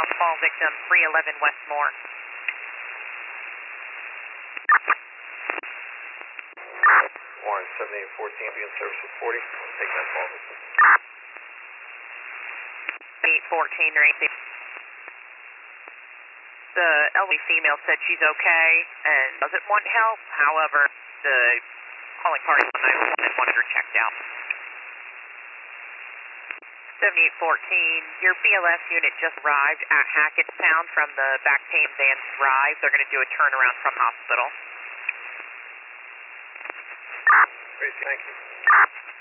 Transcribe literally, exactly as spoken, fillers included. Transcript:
ground fall victim, three eleven Westmore. Warren, seventy-eight fourteen, be in service with forty. Take that fall victim. eight fourteen, Racy. The elderly female said she's okay and doesn't want help. However, the calling party on nine one one wanted her checked out. seventy-eight fourteen, your B L S unit just arrived at Hackettstown from the back pain van Thrive. They're going to do a turnaround from hospital. Tracy, thank you.